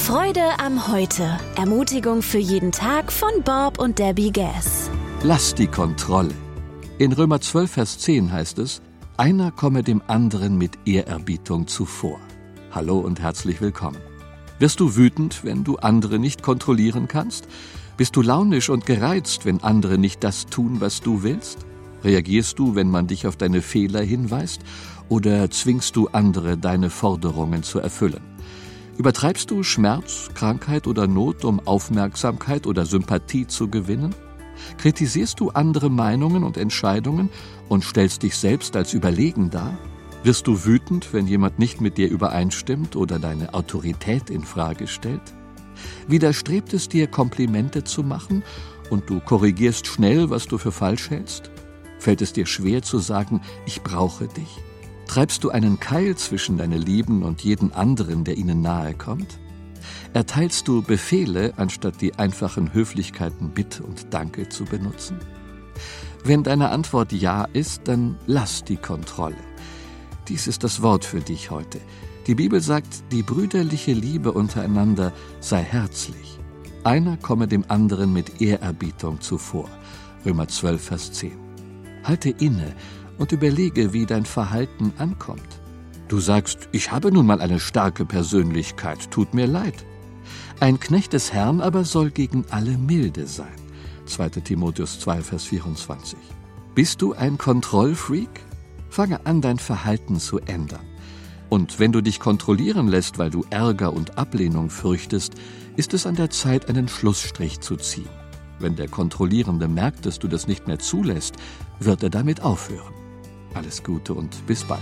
Freude am Heute. Ermutigung für jeden Tag von Bob und Debbie Gass. Lass die Kontrolle. In Römer 12, Vers 10 heißt es, einer komme dem anderen mit Ehrerbietung zuvor. Hallo und herzlich willkommen. Wirst du wütend, wenn du andere nicht kontrollieren kannst? Bist du launisch und gereizt, wenn andere nicht das tun, was du willst? Reagierst du, wenn man dich auf deine Fehler hinweist? Oder zwingst du andere, deine Forderungen zu erfüllen? Übertreibst du Schmerz, Krankheit oder Not, um Aufmerksamkeit oder Sympathie zu gewinnen? Kritisierst du andere Meinungen und Entscheidungen und stellst dich selbst als überlegen dar? Wirst du wütend, wenn jemand nicht mit dir übereinstimmt oder deine Autorität in Frage stellt? Widerstrebt es dir, Komplimente zu machen und du korrigierst schnell, was du für falsch hältst? Fällt es dir schwer zu sagen, ich brauche dich? Treibst du einen Keil zwischen deine Lieben und jeden anderen, der ihnen nahe kommt? Erteilst du Befehle, anstatt die einfachen Höflichkeiten Bitte und Danke zu benutzen? Wenn deine Antwort Ja ist, dann lass die Kontrolle. Dies ist das Wort für dich heute. Die Bibel sagt, die brüderliche Liebe untereinander sei herzlich. Einer komme dem anderen mit Ehrerbietung zuvor. Römer 12, Vers 10. Halte inne und überlege, wie dein Verhalten ankommt. Du sagst, ich habe nun mal eine starke Persönlichkeit, tut mir leid. Ein Knecht des Herrn aber soll gegen alle milde sein. 2. Timotheus 2, Vers 24. Bist du ein Kontrollfreak? Fange an, dein Verhalten zu ändern. Und wenn du dich kontrollieren lässt, weil du Ärger und Ablehnung fürchtest, ist es an der Zeit, einen Schlussstrich zu ziehen. Wenn der Kontrollierende merkt, dass du das nicht mehr zulässt, wird er damit aufhören. Alles Gute und bis bald.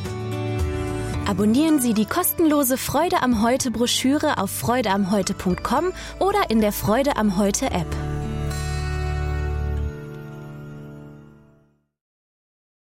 Abonnieren Sie die kostenlose Freude am Heute Broschüre auf freudeamheute.com oder in der Freude am Heute App.